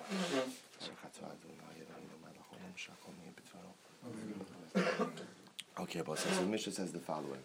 Okay, but so the Mishnah says the following.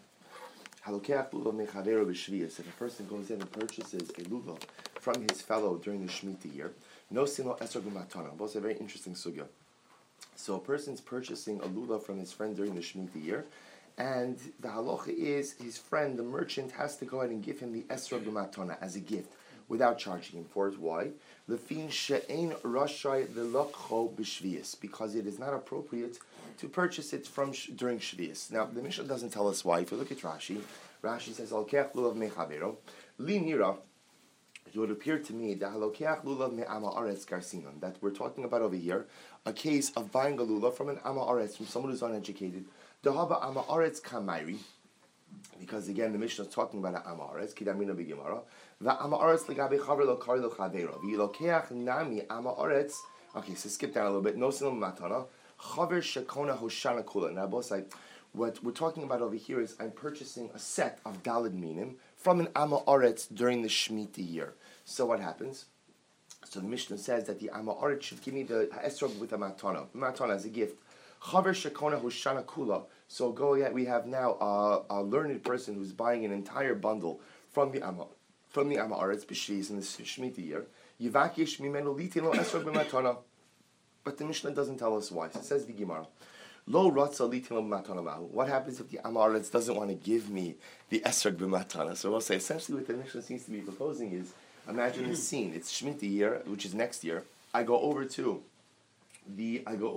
If a person goes in and purchases a lulav from his fellow during the Shemitah year, no sino esrog b'matana. Both a very interesting sugya. So a person's purchasing a lulav from his friend during the Shemitah year, and the halacha is his friend, the merchant, has to go ahead and give him the esrog b'matana as a gift without charging him for it. Why? Lefin she'ein rashai v'lokcho b'shvius, because it is not appropriate to purchase it from during Shvius. Now, the Mishnah doesn't tell us why. If you look at Rashi, Rashi says, Al-keach lulav mechavero, li nira, it would appear to me that Al-keach lulav me'ama aretz garsinon, that we're talking about over here, a case of buying a lulav from an ama aretz, from someone who's uneducated. Dehaba ama aretz kamairi, because again, the Mishnah is talking about an ama aretz, kidamina b'gemara, va'ama aretz legabe chaver lo kari lo chavero, v'yilokeach nami ama aretz, okay, so skip down a little bit, no sinum matana, Chaver Shekona Hoshana Kula. Now, both like what we're talking about over here is I'm purchasing a set of Daled Minim from an Ama Aretz during the Shemitah year. So what happens? So the Mishnah says that the Ama Aretz should give me the esrog with a matana as a gift. Chaver Shekona Hoshana Kula. So go ahead. We have now a learned person who's buying an entire bundle from the Ama Aretz b'shvius in the Shemitah year. Yivakish mimenu litino esrog b'matana. But the Mishnah doesn't tell us why. So it says the Gemara, Lo ratza litin b'matana. What happens if the Amaretz doesn't want to give me the esrog b'matana? So we'll say essentially what the Mishnah seems to be proposing is, imagine the scene. It's Shemitah year, which is next year. I go over to the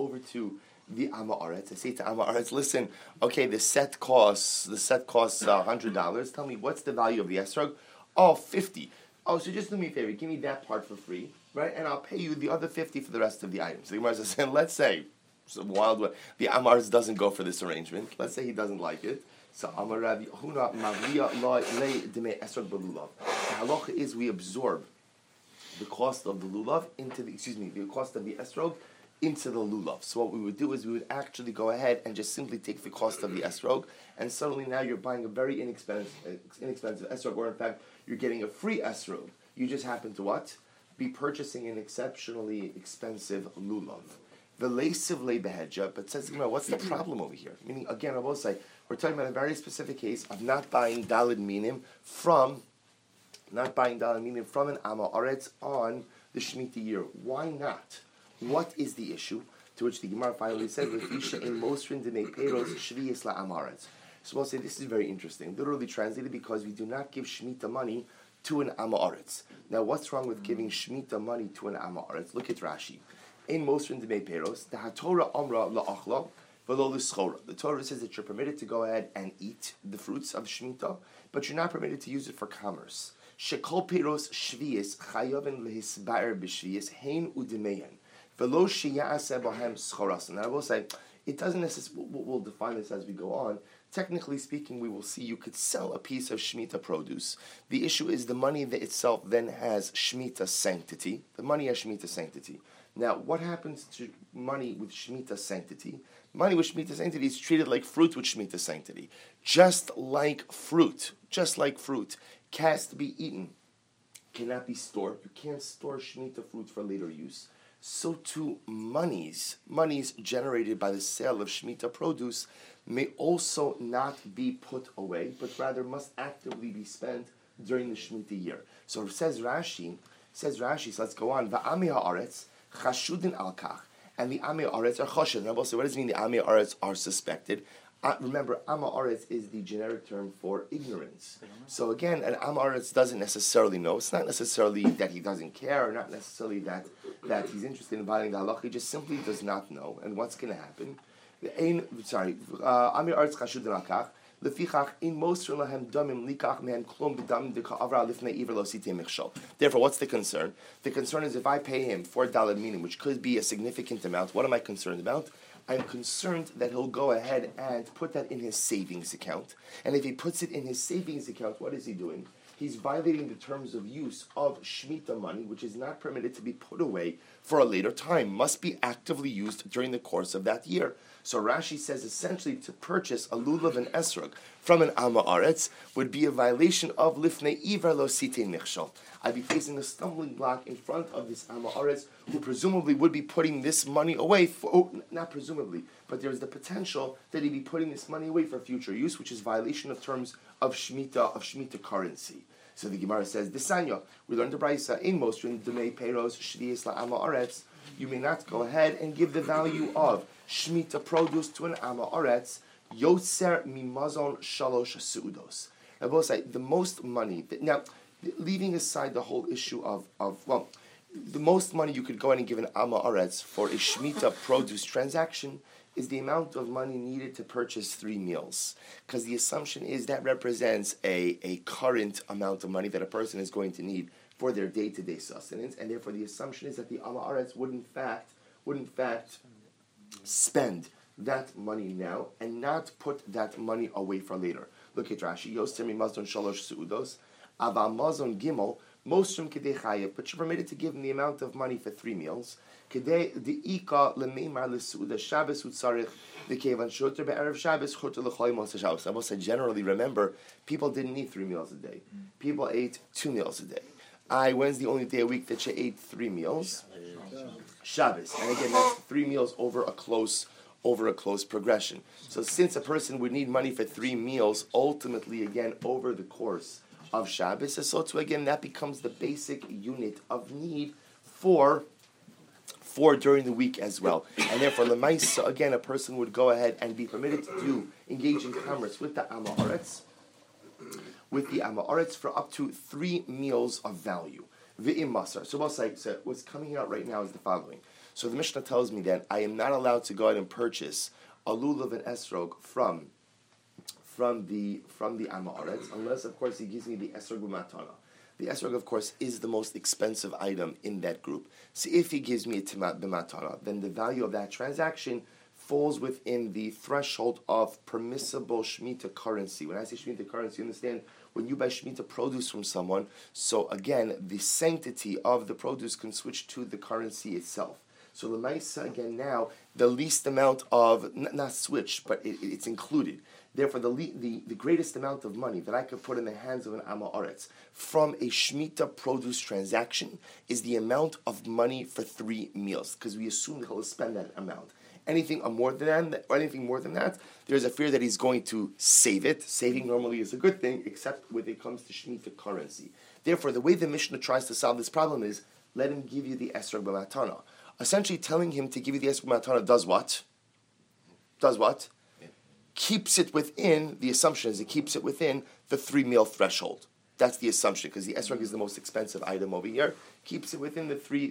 Amaretz. I say to Amaretz, listen, okay, the set costs $100. Tell me what's the value of the esrog? Oh, 50. Oh, so just do me a favor, give me that part for free. Right, and I'll pay you the other 50 for the rest of the items. The Gemara says, and let's say, the Amaretz doesn't go for this arrangement. Let's say he doesn't like it. So Amar Rabbi Huna Mavliya Le Deme Esrog B'Lulav. The halacha is we absorb the cost of the lulav the cost of the esrog into the lulav. So what we would do is we would actually go ahead and just simply take the cost of the esrog, and suddenly now you're buying a very inexpensive esrog, or in fact you're getting a free esrog. You just happen to what? Be purchasing an exceptionally expensive lulav. The leisiv lebeheja, but says, what's the problem over here? Meaning, again, I will say, we're talking about a very specific case of not buying dalid minim from an ama aretz on the Shemitah year. Why not? What is the issue? To which the Gemara finally said, in mosrin demei peros shviyis la'amaretz. So we'll say this is very interesting. Literally translated, because we do not give Shemitah money to an Ama Aretz. Now, what's wrong with giving Shemitah money to an Ama Aretz? Look at Rashi. In mosrin demei peros, the HaTorah amra la'achla v'lo l'schora. The Torah says that you're permitted to go ahead and eat the fruits of Shemitah, but you're not permitted to use it for commerce. Shekol peros shviyis chayaven lehisbaer b'shviyis hein u'demeyen v'lo sheya'aseh b'hem schoras. And I will say, it doesn't necessarily, we'll define this as we go on. Technically speaking, we will see you could sell a piece of Shemitah produce. The issue is the money that itself then has Shemitah sanctity. The money has Shemitah sanctity. Now, what happens to money with Shemitah sanctity? Money with Shemitah sanctity is treated like fruit with Shemitah sanctity. Just like fruit has to be eaten, cannot be stored. You can't store Shemitah fruit for later use. So too, monies generated by the sale of Shemitah produce may also not be put away, but rather must actively be spent during the Shemitah year. So it says Rashi, so let's go on. Va'ami ha'aretz chashudin al kach, and the Ami ha'aretz are chashud. Now, what does it mean the Ami ha'aretz are suspected? Remember, Ama Aretz is the generic term for ignorance. So again, an Ama Aretz doesn't necessarily know. It's not necessarily that he doesn't care, or not necessarily that he's interested in buying the halach. He just simply does not know. And what's going to happen? Ami Aretz chashud al kach. Therefore, what's the concern? The concern is if I pay him $4 minim, which could be a significant amount, what am I concerned about? I'm concerned that he'll go ahead and put that in his savings account. And if he puts it in his savings account, what is he doing? he's violating the terms of use of Shemitah money, which is not permitted to be put away for a later time, must be actively used during the course of that year. So Rashi says essentially to purchase a lulav and esrog from an Amma Aretz would be a violation of Lifnei Iver Lo Sitei Nichshol. I'd be facing a stumbling block in front of this Amma Aretz, who presumably would be putting this money away for, not presumably, but there's the potential that he'd be putting this money away for future use, which is violation of terms of Shemitah currency. So the Gemara says, Desanya, we learned the Brisa, in Mosrin, Demei Peiros, Shviyis La'ama Aretz, you may not go ahead and give the value of Shemitah produce to an Amma Aretz, Yotzer Mimazon Shalosh Seudos. I will say, the most money, now, leaving aside the whole issue of the most money you could go in and give an Amma Aretz for a Shemitah produce transaction is the amount of money needed to purchase 3 meals. Because the assumption is that represents a current amount of money that a person is going to need for their day-to-day sustenance, and therefore the assumption is that the Amma Aretz would in fact spend that money now and not put that money away for later. Look at Rashi. Yoster mimazdon shalosh seudos, ava mazon gimel, mostrum kedei chayev, but you're permitted to give him the amount of money for 3 meals. Kedei deika lemeimar leseuda Shabbos utzarich v'kevan shoter be'erev Shabbos choter l'choy mos Shabbos. I will say generally, remember, people didn't eat 3 meals a day. People ate 2 meals a day. When's the only day a week that you ate 3 meals? Shabbos. And again, that's 3 meals over a close progression. So since a person would need money for 3 meals, ultimately, again, over the course of Shabbos, so too, again, that becomes the basic unit of need for during the week as well. And therefore, Lemaisa, again, a person would go ahead and be permitted to engage in commerce with the Amma Aretz, for up to 3 meals of value. V'im masar. So what's coming out right now is the following. So the Mishnah tells me that I am not allowed to go ahead and purchase a lulav and esrog from the Amma Aretz, unless, of course, he gives me the esrog b'matana. The esrog, of course, is the most expensive item in that group. So if he gives me a timat b'matana, then the value of that transaction falls within the threshold of permissible Shemitah currency. When I say Shemitah currency, you understand, when you buy Shemitah produce from someone, so again, the sanctity of the produce can switch to the currency itself. So the Maisa, again, now, the least amount of, not switch, but it's included. Therefore, the greatest amount of money that I could put in the hands of an Amma Aretz from a Shemitah produce transaction is the amount of money for 3 meals, because we assume that he'll spend that amount. Anything more than that, there's a fear that he's going to save it. Saving normally is a good thing, except when it comes to Shemitah currency. Therefore, the way the Mishnah tries to solve this problem is, let him give you the esrog b'matana. Essentially telling him to give you the esrog b'matana does what? Keeps it within, the assumption is it keeps it within the 3 meal threshold. That's the assumption, because the esrog is the most expensive item over here. Keeps it within the 3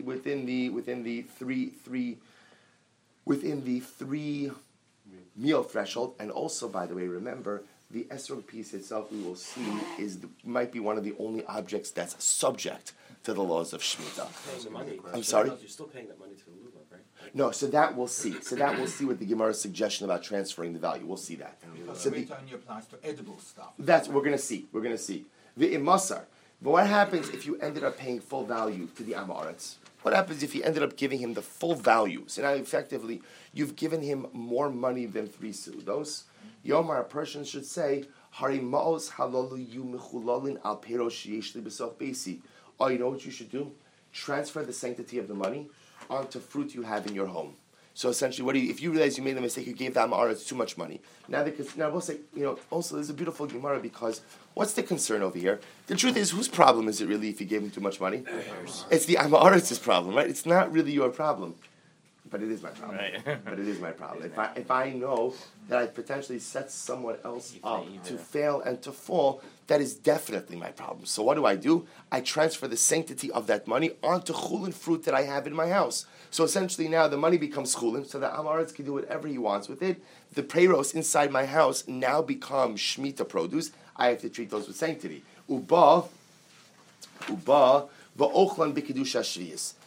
meal threshold. And also, by the way, remember, the esrog piece itself, we will see, might be one of the only objects that's subject to the laws of Shemitah. I'm sorry? You're still paying that money to the lulav, right? No, so that we'll see. So that we'll see with the Gemara's suggestion about transferring the value. We'll see that. So the only applies to edible stuff. That's we're going to see. The imasar. But what happens if you ended up paying full value to the Amma Aretz? What happens if you ended up giving him the full value? So now effectively, you've given him more money than 3 seudos. Yomar, a person should say, Hari ma'os halalu yu mechulalin al pero sheyesh li b'sof beisi. Oh, you know what you should do? Transfer the sanctity of the money onto fruit you have in your home. So essentially, if you realize you made a mistake, you gave the Amma Aretz too much money. Now we'll say, also there's a beautiful Gemara, because what's the concern over here? The truth is, whose problem is it really if you gave him too much money? It's the Amma Aretz's problem, right? It's not really your problem. But it is my problem. Right. But it is my problem. If I know that I potentially set someone else up to fail and to fall, that is definitely my problem. So what do? I transfer the sanctity of that money onto chulin fruit that I have in my house. So essentially now the money becomes chulin, so that Amma Aretz can do whatever he wants with it. The peiros inside my house now become Shemitah produce. I have to treat those with sanctity. Uba va'ochlan b'kedusha shviyis.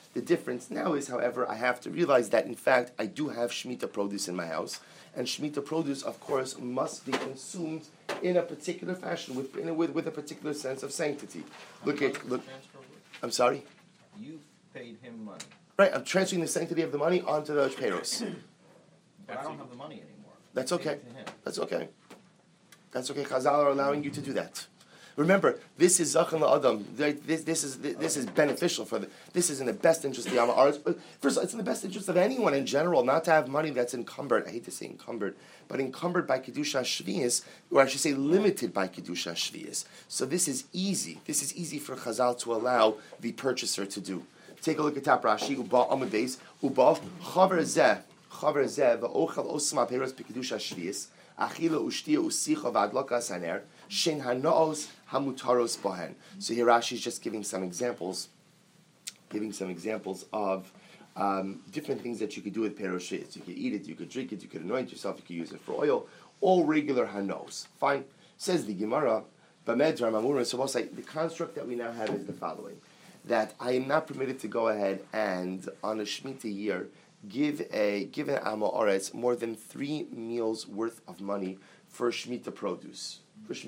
The difference now is, however, I have to realize that in fact I do have Shemitah produce in my house, and Shemitah produce, of course, must be consumed in a particular fashion, with a particular sense of sanctity. Look. I'm sorry. You paid him money. Right, I'm transferring the sanctity of the money onto the payros. But I don't have the money anymore. That's I paid okay. it to him. That's okay. That's okay. Chazal are allowing you to do that. Remember, this is Zachan La'adam. This is beneficial for this is in the best interest of the Am Ha'aretz. First of all, it's in the best interest of anyone in general not to have money that's encumbered. I hate to say encumbered, but encumbered by Kedusha Shvius, or I should say limited by Kedusha Shvius. So this is easy. This is easy for Chazal to allow the purchaser to do. Take a look at Tap Rashi, Uba Amud Beis, Uba Chaver Zeh v'ochel osma peiros b'kedusha shvius, achila ushtia usicha v'adlaka saner, shen hanaos hamutaros bohen. So here Rashi is just giving some examples of different things that you could do with peiros shvius. You could eat it, you could drink it, you could anoint yourself, you could use it for oil, all regular hanos. Fine. Says the Gemara, B'med Ramamurim. So we'll say the construct that we now have is the following: that I am not permitted to go ahead and on a Shemitah year give an Am Ha'aretz more than 3 meals worth of money for Shemitah produce.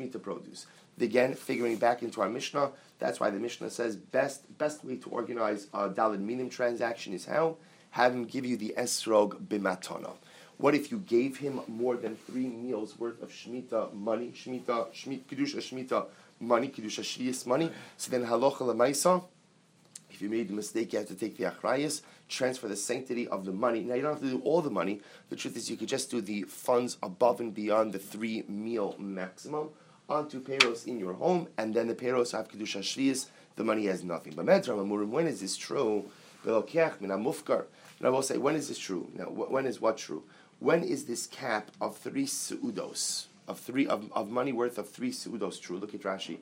Again, figuring back into our Mishnah, that's why the Mishnah says best way to organize a Daled Minim transaction is how? Have him give you the Esrog B'matana. What if you gave him more than 3 meals worth of Shemitah money, Kedusha Shemitah money, Kedusha Shvius money? So then Halacha L'maisa, if you made the mistake, you have to take the achrayas, transfer the sanctity of the money. Now, you don't have to do all the money. The truth is you could just do the funds above and beyond the 3 meal maximum onto payros in your home, and then the payros have Kedusha Shvius, the money has nothing. But when is this true? And I will say, when is this true? Now, when is what true? When is this cap of 3 seudos, of money worth of 3 seudos true? Look at Rashi.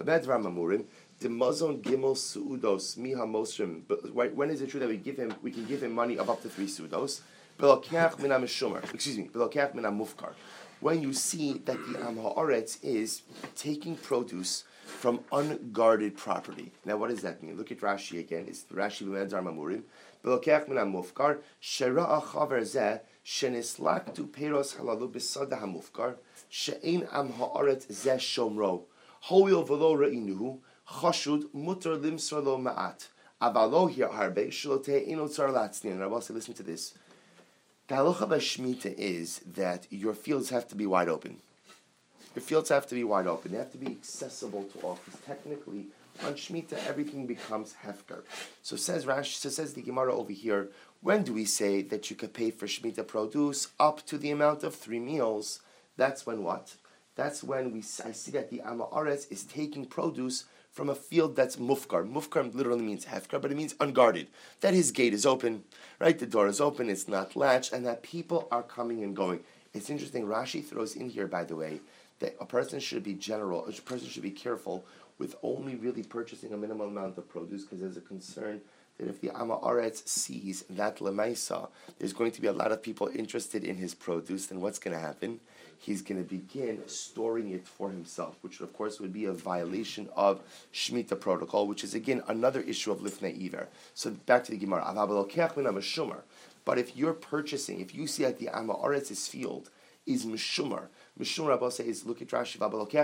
The Mazon Gimel Suudos Miha Mosrim. But when is it true that we can give him money of up to 3 Suudos? Belokach Mina Meshumar. Belokach Mina Mufkar. When you see that the Am Ha'aretz is taking produce from unguarded property. Now, what does that mean? Look at Rashi again. It's Rashi B'Medar Mamurim. Belokach Mina Mufkar. Shera'a Chaver Zeh Shenislaktu Peiros Halalu B'Sada HaMufkar. She'ein Am Ha'aretz Zeh Shomro. Hoil V'lo Re'inuhu. Chashud mutar limsar lo ma'at. Avalo here harbe shlote ino tzar latznin. Rabbi say, listen to this. The halacha b'shmita is that your fields have to be wide open. Your fields have to be wide open. They have to be accessible to all. Because technically, on shmita, everything becomes hefker. So says Rashi. So says the Gemara over here. When do we say that you could pay for shmita produce up to the amount of 3 meals? That's when what? That's when I see that the Am Ha'aretz is taking produce from a field that's mufkar. Mufkar literally means hefkar, but it means unguarded. That his gate is open, right? The door is open, it's not latched, and that people are coming and going. It's interesting, Rashi throws in here, by the way, that a person should be general, a person should be careful with only really purchasing a minimal amount of produce, because there's a concern that if the Am Ha'aretz sees that lemaisa, there's going to be a lot of people interested in his produce, then what's going to happen? He's going to begin storing it for himself, which of course would be a violation of Shemitah protocol, which is again another issue of Lifnei Iver. So back to the Gemara. But if you're purchasing, if you see that the Am Ha'aretz's field is Meshumar, Meshumar Rabbi says, look at Rashi,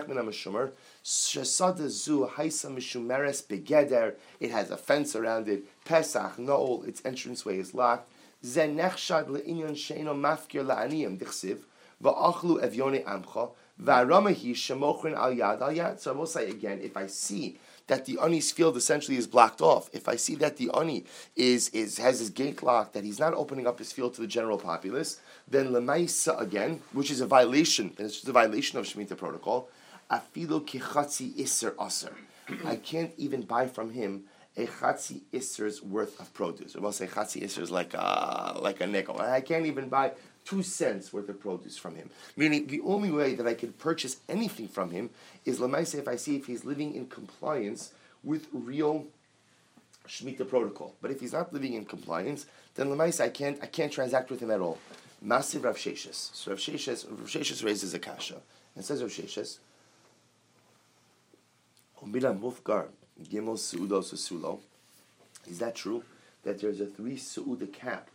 it has a fence around it, Pesach, Noel, its entranceway is locked. Va'achlu evyone amcha, va'ramahi shemochrin al yad al yad. So I will say again, if I see that the ani's field essentially is blocked off, if I see that the ani has his gate locked, that he's not opening up his field to the general populace, then lemaisa again, which is a violation, and it's just a violation of Shemitah protocol, afilu kichatzi iser aser. I can't even buy from him a chatzi iser's worth of produce. I will say chatzi iser is like a nickel. I can't even buy 2 cents worth of produce from him. Meaning, the only way that I can purchase anything from him is lemaisa if I see if he's living in compliance with real Shemitah protocol. But if he's not living in compliance, then lemaisa I can't transact with him at all. Massive Rav Sheshes. So Rav Sheshes raises a kasha and says Rav Sheshes, Umila mufgar gimel suudos usulo. Is that true? that there's a 3 su'uda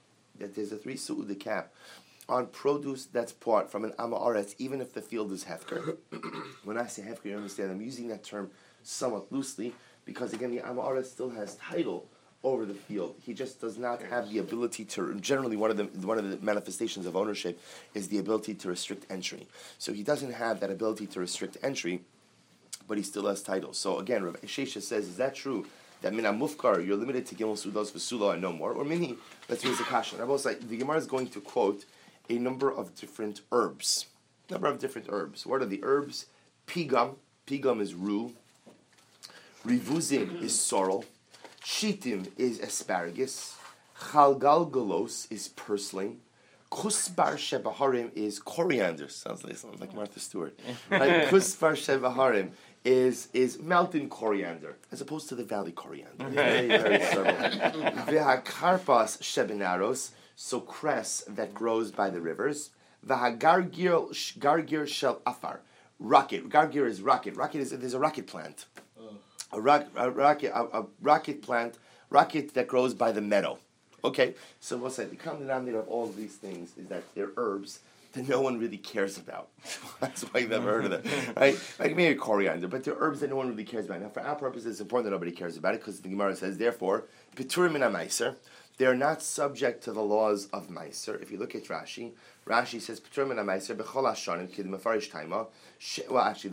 cap on produce that's bought from an Amaretz, even if the field is hefker. When I say hefker, you understand, I'm using that term somewhat loosely, because again, the Amaretz still has title over the field. He just does not have the ability to, generally one of the manifestations of ownership is the ability to restrict entry. So he doesn't have that ability to restrict entry, but he still has title. So again, Rav Shesha says, is that true? That mina mufkar, you're limited to gimel sudos v'sula and no more? Or mini, let's raise a kasha. I will say, the Gemara is going to quote a number of different herbs. What are the herbs? Pigam is rue. Rivuzim is sorrel. Shitim is asparagus. Chalgalgalos is purslane. Kusbar shebaharim is coriander. Sounds like Martha Stewart. Right? Kusbar shebaharim is mountain coriander, as opposed to the valley coriander. Very, very subtle. Vehakarpas shebenaros, so cress that grows by the rivers. Gargir shel afar, rocket. Gargir is rocket. There's a rocket plant. A rocket plant, rocket that grows by the meadow. Okay, so what's that? The common denominator of all of these things is that they're herbs that no one really cares about. That's why you've never heard of them, right? Like maybe coriander, but they're herbs that no one really cares about. Now, for our purposes, it's important that nobody cares about it, because the Gemara says, therefore, Piturim min ha-meiser, they're not subject to the laws of Meiser. If you look at Rashi says, Piturim min ha-meiser, b'chol hashanim, kid mefarish taima. Well, actually,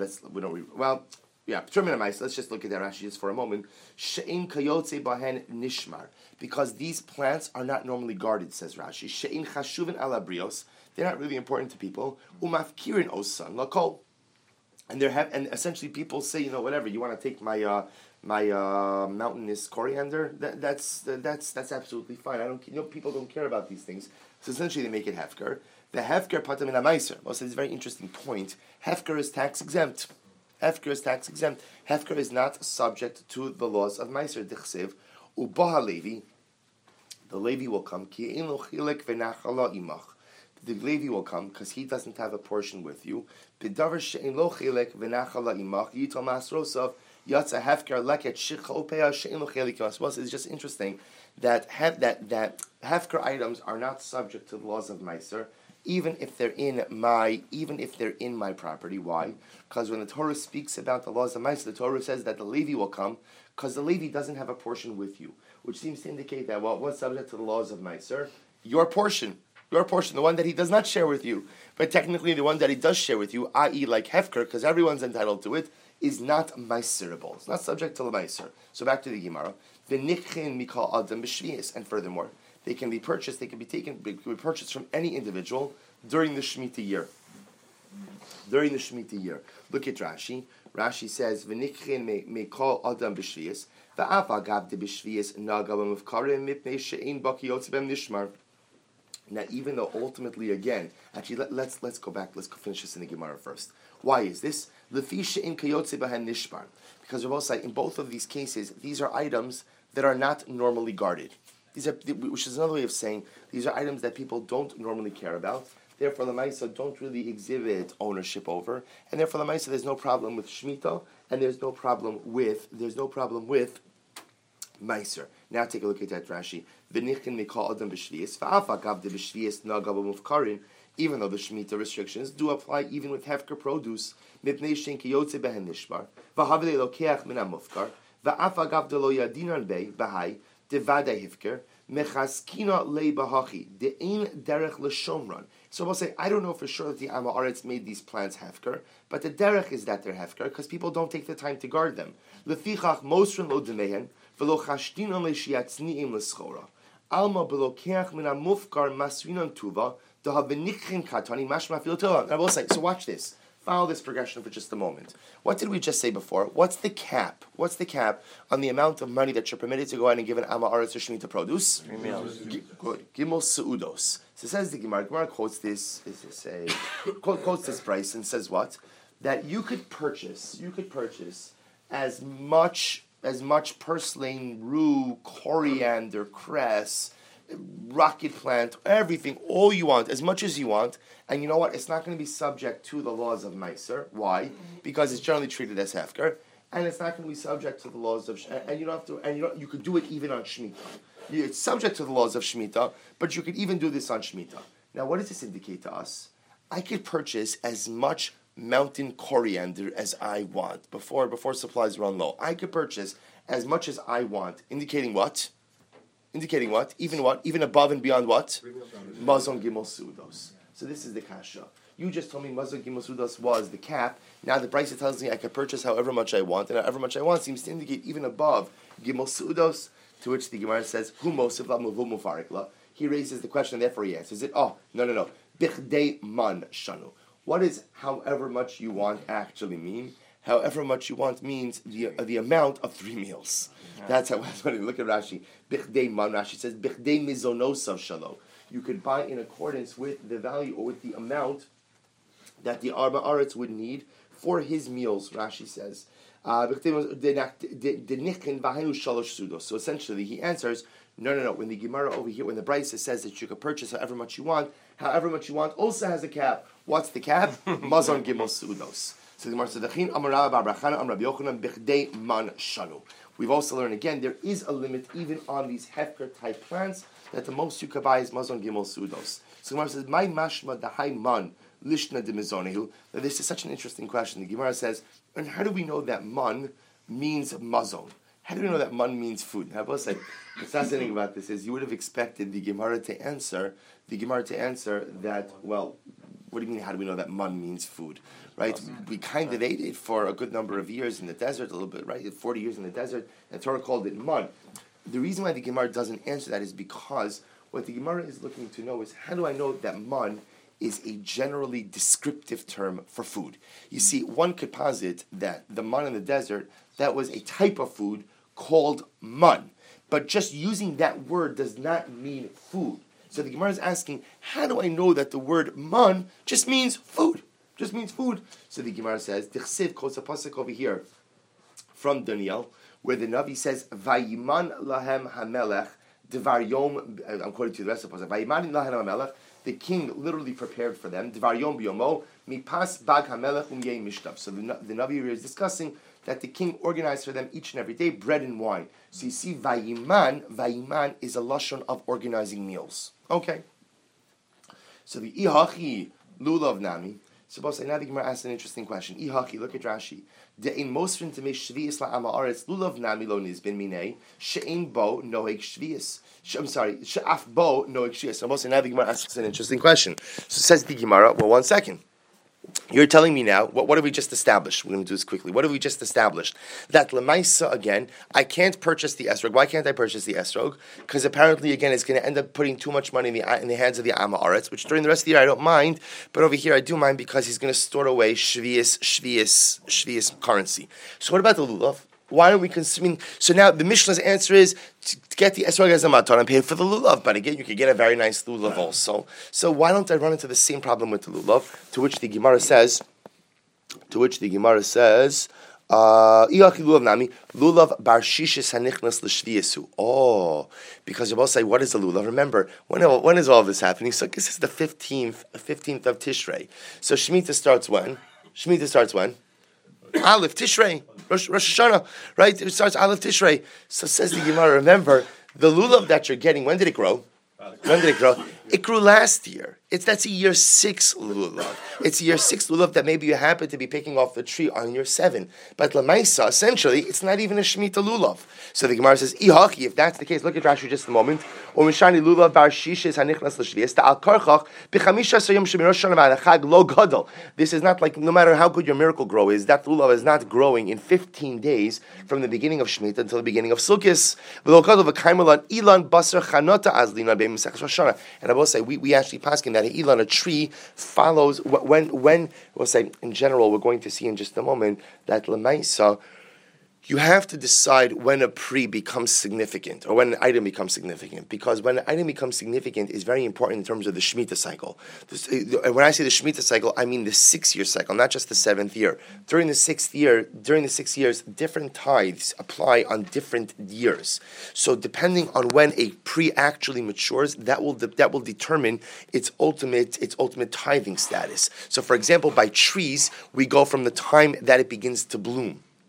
Piturim min ha-meiser, let's just look at that Rashi just for a moment. She'in kayotze bahen nishmar. Because these plants are not normally guarded, says Rashi. She'in chashuvin alabrios. They're not really important to people. Umafkirin osan lakol. And essentially people say, whatever, you want to take my mountainous coriander, that's absolutely fine. People don't care about these things. So essentially they make it hefker. The hefker patam in ha-meiser. Well, so it's a very interesting point. Hefker is tax exempt. Hefker is not subject to the laws of meiser. Dichsev ubaha levi. The Levi will come. Ki ein lo chilek v'nachala imach. The Levi will come because he doesn't have a portion with you. B'davar she'en lo chilek v'nachala imach yitol masrosav yatsa hefker leket shichopea she'en lo chilek imach. Well, it's just interesting that hefker items are not subject to the laws of meiser, even if they're in my property. Why? Because when the Torah speaks about the laws of meiser, the Torah says that the Levi will come because the Levi doesn't have a portion with you, which seems to indicate that what's subject to the laws of meiser? Your portion, the one that he does not share with you, but technically the one that he does share with you, i.e. like hefker, because everyone's entitled to it, is not meiserable. It's not subject to the meiser. So back to the Gemara. V'nikchin mikal adam b'shvius, and furthermore, they can be purchased from any individual during the Shemitah year. Look at Rashi. Rashi says, "V'nikchin mikal adam b'shvius, v'af agav de b'shvius naga b'mufkarim mipnei she'ein baki yotzebem nishmar." Now, even though ultimately, again, actually, let's go back. Let's finish this in the Gemara first. Why is this? Lefi she'ein kayotze b'hen nishmar. Because Rav Osai, in both of these cases, these are items that are not normally guarded. Which is another way of saying these are items that people don't normally care about. Therefore, the Maisa don't really exhibit ownership over, and therefore the Maisa there's no problem with Shemitah, and there's no problem with Meiser. Now take a look at that Rashi. V'nichin mikal adam b'shvius, v'af agav de b'shvius naga b'mufkarin. Even though the Shemitah restrictions do apply even with hefker produce, mipnei shein kiyotze behen nishmar, v'havei lokeach min ha-mufkar, v'af agav de lo yadinan bei b'hai devadei hefker, mechaskina lei b'hachi de'ein derech l'shomran. So we'll say, I don't know for sure that the Amaretz made these plants hefker, but the derech is that they're hefker because people don't take the time to guard them. Lefichach mosrin lo demehen v'lo chashtinon le'shiatzniim l'schora. Alma b'lokeach min ha-mufkar masrinon tuva dehavenikchin katani mashma fil tova. I will say, so watch this. Follow this progression for just a moment. What did we just say before? What's the cap? What's the cap on the amount of money that you're permitted to go out and give an Amaretz or Shemitah produce? Good. Gimel Seudos. So says the Gemara. Gemara quotes this. Quotes this price and says what? That you could purchase as much purslane, rue, coriander, cress, rocket plant, everything, all you want, as much as you want, and you know what? It's not going to be subject to the laws of Meiser. Why? Because it's generally treated as hefker, and it's not going to be subject to the laws of. And you don't have to. And you could do it even on Shemitah. It's subject to the laws of Shemitah, but you could even do this on Shemitah. Now, what does this indicate to us? I could purchase as much mountain coriander as I want before supplies run low. I could purchase as much as I want, indicating what? Indicating what? Even above and beyond what? Mazon Gimel Sudos. So this is the kasha. You just told me Mazon Gimel Sudos was the cap. Now the price tells me I can purchase however much I want, and however much I want seems to indicate even above Gimel Sudos, to which the Gemara says, Hu Mosif La Muvu Mufarikla. He raises the question, and therefore he answers it. Oh, no. Bichdei man shanu. What does however much you want actually mean? However much you want means the amount of 3 meals. That's when you look at Rashi. Bichdei man, Rashi says, Bichdei mizonosav shalo. You could buy in accordance with the value or with the amount that the Arba Aretz would need for his meals, Rashi says. So essentially he answers, no. When the Gemara over here, when the Brisa says that you could purchase however much you want also has a cap. What's the cap? Mazon Gimel Sudos. So the Gemara says, we've also learned again, there is a limit even on these hefker type plants that the most you could buy is Mazon Gimel Sudos. So the Gemara says, my mashma dahai man lishna de mizonehu. This is such an interesting question. The Gemara says, and how do we know that man means mazon? How do we know that man means food? I will say, the fascinating about this is you would have expected the Gemara to answer that, well, what do you mean, how do we know that man means food? Right? We kind of ate it for a good number of years in the desert, a little bit, right? 40 years in the desert, and Torah called it man. The reason why the Gemara doesn't answer that is because what the Gemara is looking to know is, how do I know that man is a generally descriptive term for food? You see, one could posit that the man in the desert, that was a type of food called man. But just using that word does not mean food. So the Gemara is asking, how do I know that the word man just means food? Just means food. So the Gemara says, Dichsiv quotes a pasuk over here from Daniel, where the Navi says, Vayiman lahem hamelech devar yom, I'm quoting to the rest of the pasuk, Vayiman lahem hamelech, the king literally prepared for them, devar yom biyomo, mipas bag hamelech umyei mishtab. So the Navi here is discussing that the king organized for them each and every day bread and wine. So you see, Vayiman is a lashon of organizing meals. Okay. So the Ihachi lulav nami. So now the Gemara asks an interesting question. Ihachi, look at Rashi. De'in mosrin to me shvius la'ama aretz lulav nami lo nizbin minei she'in bo noeg shvius. She'af bo noeg shvius. So now the Gemara asks an interesting question. So says the Gemara, well, 1 second. You're telling me now, what have we just established? We're going to do this quickly. What have we just established? That Lemaisa, again, I can't purchase the esrog. Why can't I purchase the esrog? Because apparently, again, it's going to end up putting too much money in the hands of the Amma Aretz, which during the rest of the year I don't mind, but over here I do mind because he's going to store away shvius currency. So what about the lulav? Why aren't we consuming? So now the Mishnah's answer is to get the esrog as a matar and pay for the lulav. But again, you could get a very nice lulav also. So why don't I run into the same problem with the lulav? To which the Gemara says, Iyachi lulav nami lulav bar shishis hanichnas l'shviyasu. Oh, because you both say, what is the lulav? Remember, when is all this happening? So this is the 15th of Tishrei. So Shemitah starts when? Aleph Tishrei, Rosh Hashanah, right? It starts Aleph Tishrei. So says the Gemara, remember, the lulav that you're getting, when did it grow? It grew last year. That's a year 6 lulav. It's a year 6 lulav that maybe you happen to be picking off the tree on year 7. But Lamaisa, essentially, it's not even a Shemitah lulav. So the Gemara says, Ihachi, if that's the case, look at Rashi just a moment. Or Mishani lulav bar shishes hanichnas l'shvius ta'al karchach b'chamisha sayom shemirosh shana v'alachag lo gadol. This is not like, no matter how good your miracle grow is, that lulav is not growing in 15 days from the beginning of Shemitah until the beginning of Sukkot. V'lo gadol v'kaimelan ilan basar chanota azlina b'misach Shoshana. And I will say, we actually paskin that Ilan, a tree, follows when we'll say in general, we're going to see in just a moment that Lamaisa, you have to decide when a pre becomes significant or when an item becomes significant, because when an item becomes significant is very important in terms of the Shemitah cycle. When I say the Shemitah cycle, I mean the 6-year cycle, not just the 7th year. During the 6th years, different tithes apply on different years. So depending on when a pre actually matures, that will determine its ultimate tithing status. So for example, by trees, we go from the time that it begins to bloom.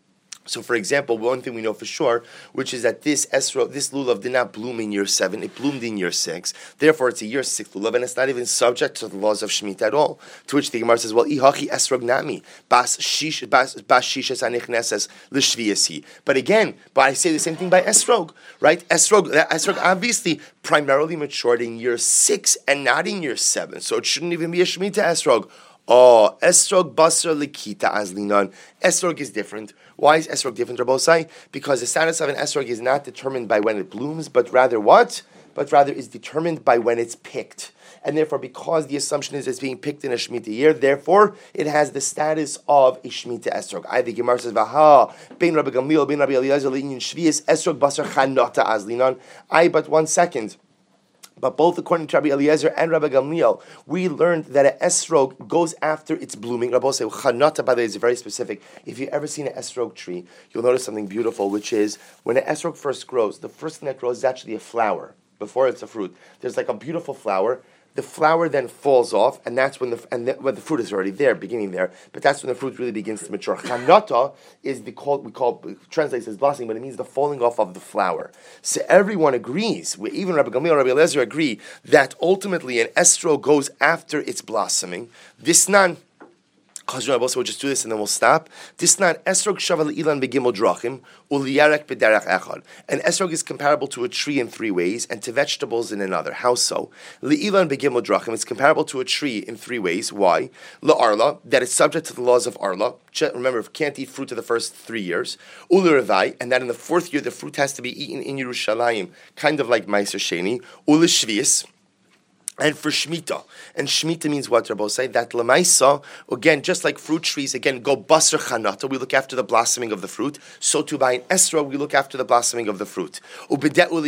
So, for example, one thing we know for sure, which is that this lulav did not bloom in year 7; it bloomed in year 6. Therefore, it's a year 6 lulav, and it's not even subject to the laws of Shemitah at all. To which the Gemara says, "Well, ihachi esrog nami bas shishas anichneses l'shviyasi." But again, I say the same thing by esrog, right? Esrog obviously primarily matured in year 6 and not in year 7, so it shouldn't even be a Shemitah esrog. Oh, esrog basar likita azlinan. Esrog is different. Why is esrog different, Rabbosai? Because the status of an esrog is not determined by when it blooms, but rather what? But rather is determined by when it's picked. And therefore, because the assumption is it's being picked in a Shemitah year, therefore, it has the status of a Shemitah esrog. The Gemara says, Vaha, bein Rabbi Gamliel, bein Rabbi Eliezer, le'inyin shviyas, esrog basar chanota azlinan. But 1 second. But both according to Rabbi Eliezer and Rabbi Gamliel, we learned that an esrog goes after its blooming. Rabbi say, chanata, by the way, is very specific. If you've ever seen an esrog tree, you'll notice something beautiful, which is when an esrog first grows, the first thing that grows is actually a flower before it's a fruit. There's like a beautiful flower. The flower then falls off, and that's when the fruit is already there, beginning there. But that's when the fruit really begins to mature. Chanata is translates as blossoming, but it means the falling off of the flower. So everyone agrees, even Rabbi Gamliel and Rabbi Eliezer agree that ultimately an esrog goes after its blossoming. This nan. We'll just do this and then we'll stop. Disnan esrog shava le'ilan begimel drachim uliyarek b'derech echad. An esrog is comparable to a tree in 3 ways and to vegetables in another. How so? Le'ilan begimel drachim is comparable to a tree in 3 ways. Why? La'arla, that it's subject to the laws of arla. Remember, can't eat fruit of the first 3 years. Ulirevai, and that in the 4th year the fruit has to be eaten in Yerushalayim, kind of like Meiser Sheni. Ulishvius. And for Shemitah. And Shemitah means what, Rabbi say? That Lamaisa, again, just like fruit trees, again, go basar chanata, we look after the blossoming of the fruit. So too by an esrog, we look after the blossoming of the fruit. And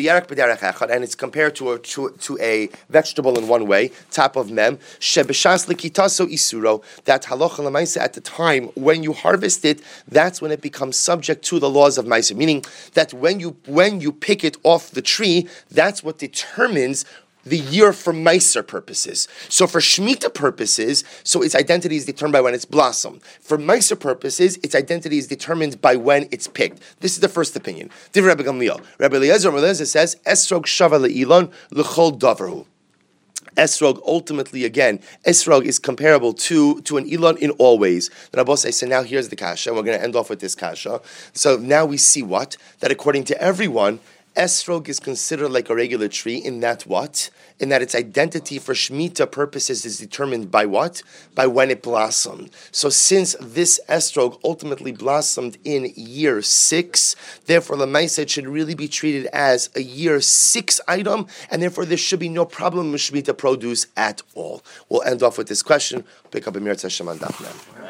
it's compared to a vegetable in one way, top of mem, shebeshas likitaso isuro, that halacha lamaisa at the time, when you harvest it, that's when it becomes subject to the laws of maisa. Meaning that when you pick it off the tree, that's what determines the year for Meiser purposes. So for Shemitah purposes, so its identity is determined by when it's blossomed. For Meiser purposes, its identity is determined by when it's picked. This is the first opinion. Divrei Rabbi Gamliel. Rabbi Eliezer says, Esrog shava le'ilon l'chol davarhu. Esrog, ultimately, again, Esrog is comparable to an Elon in all ways. The Rabbi says, so now here's the kasha, and we're going to end off with this kasha. So now we see what? That according to everyone, Esrog is considered like a regular tree in that what? In that its identity for Shemitah purposes is determined by what? By when it blossomed. So since this esrog ultimately blossomed in year 6, therefore Lamaisa it should really be treated as a year 6 item, and therefore there should be no problem with Shemitah produce at all. We'll end off with this question. Pick up Amir Tashem on Daf now.